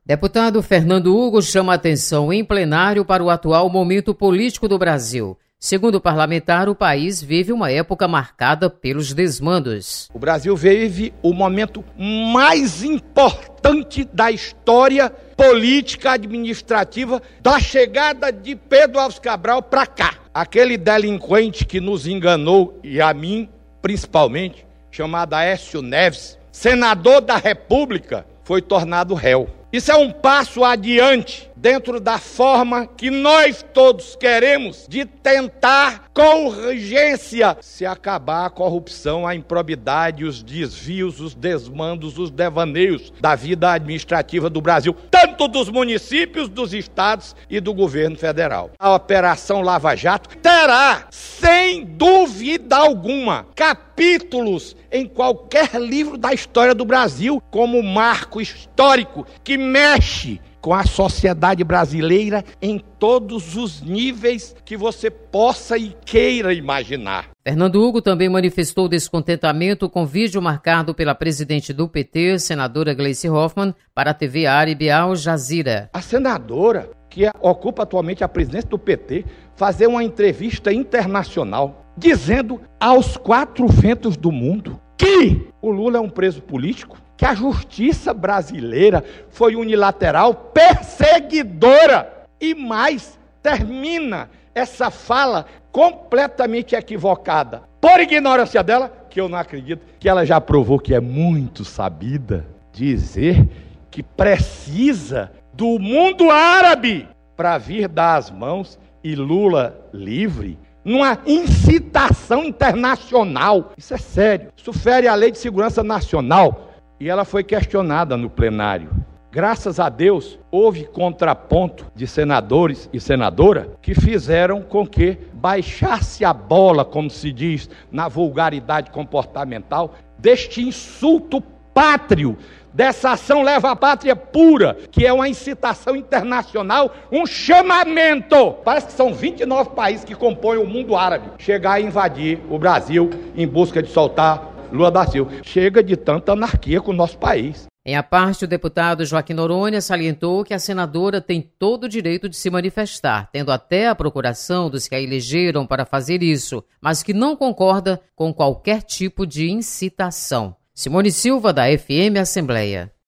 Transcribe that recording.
Deputado Fernando Hugo chama atenção em plenário para o atual momento político do Brasil. Segundo o parlamentar, o país vive uma época marcada pelos desmandos. O Brasil vive o momento mais importante da história política administrativa da chegada de Pedro Álvares Cabral para cá. Aquele delinquente que nos enganou, e a mim principalmente, chamado Aécio Neves, senador da República, foi tornado réu. Isso é um passo adiante dentro da forma que nós todos queremos de tentar com urgência se acabar a corrupção, a improbidade, os desvios, os desmandos, os devaneios da vida administrativa do Brasil, tanto dos municípios, dos estados e do governo federal. A Operação Lava Jato terá, sem dúvida alguma, capítulos em qualquer livro da história do Brasil como marco histórico que mexe com a sociedade brasileira em todos os níveis que você possa e queira imaginar. Fernando Hugo também manifestou descontentamento com vídeo marcado pela presidente do PT, senadora Gleisi Hoffmann, para a TV árabe Al Jazeera. A senadora, que ocupa atualmente a presidência do PT, fazer uma entrevista internacional, dizendo aos quatro ventos do mundo que o Lula é um preso político, que a justiça brasileira foi unilateral, perseguidora, e mais, termina essa fala completamente equivocada, por ignorância dela, que eu não acredito, que ela já provou que é muito sabida, dizer que precisa do mundo árabe para vir dar as mãos e Lula livre, numa incitação internacional. Isso é sério, isso fere a Lei de Segurança Nacional. E ela foi questionada no plenário. Graças a Deus, houve contraponto de senadores e senadora que fizeram com que baixasse a bola, como se diz na vulgaridade comportamental, deste insulto pátrio, dessa ação leva à pátria pura, que é uma incitação internacional, um chamamento. Parece que são 29 países que compõem o mundo árabe. Chegar a invadir o Brasil em busca de soltar Lula da Silva. Chega de tanta anarquia com o nosso país. Em a parte, o deputado Joaquim Noronha salientou que a senadora tem todo o direito de se manifestar, tendo até a procuração dos que a elegeram para fazer isso, mas que não concorda com qualquer tipo de incitação. Simone Silva, da FM Assembleia.